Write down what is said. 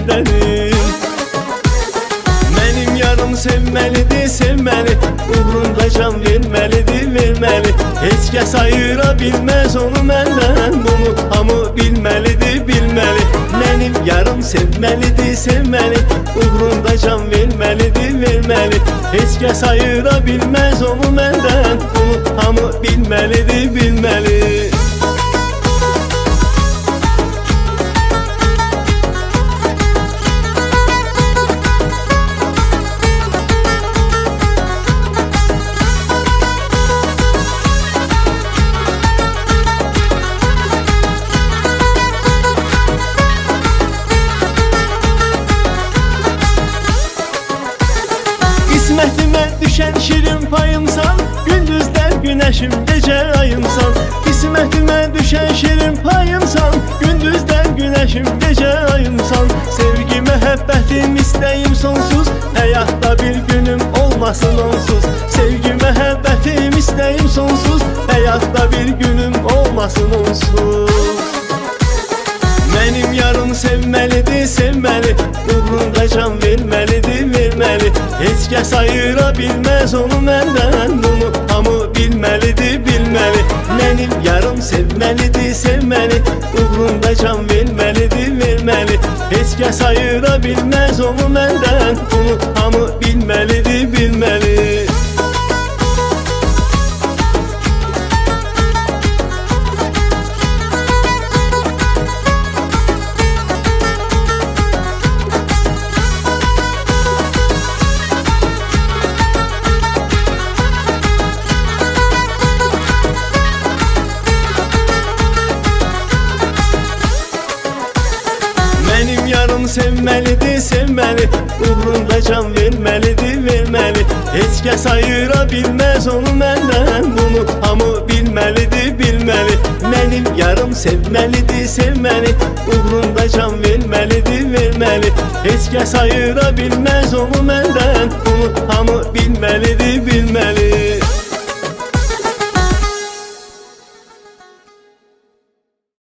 məndədir. Mənim yarım sevməlidir, sevməli, uğrunda can verməlidir, verməli. Heç kəs ayıra bilməz onu məndən, bunu hamı bilməlidir, bilməli. Mənim yarım sevməlidir, sevməli, uğrunda can verməlidir, verməli. Heç kəs ayıra bilməz onu məndən, bunu hamı bilməlidir, bilməli. Qismətimə düşən şirin payımsan, gündüzlər günəşim, gecə ayımsan. Qismətimə düşən şirin payımsan, gündüzlər günəşim, gecə ayımsan. Sevgi, məhəbbətim, istəyim sonsuz, həyatda bir günüm olmasın onsuz. Sevgi, məhəbbətim, istəyim sonsuz, həyatda bir günüm olmasın onsuz. Mənim yarım sevməlidir, sevməli, uğrunda can verməlidir, verməli. Heç kəs ayıra bilməz onu məndən, bunu hamı bilməlidir, bilməli. Mənim yarım sevməlidir, sevməli, uğrunda can verməlidir, verməli. Heç kəs ayıra bilməz onu məndən, bunu hamı bilməlidir, bilməli. Mənim yarım sevməlidir, sevməli, uğrunda can verməlidir, verməli. Heç kəs ayıra bilməz onu məndən, bunu hamı bilməlidir, bilməli. Mənim yarım sevməlidir, sevməli, uğrunda can verməlidir, verməli. Heç kəs ayıra bilməz onu məndən, bunu hamı bilməlidir.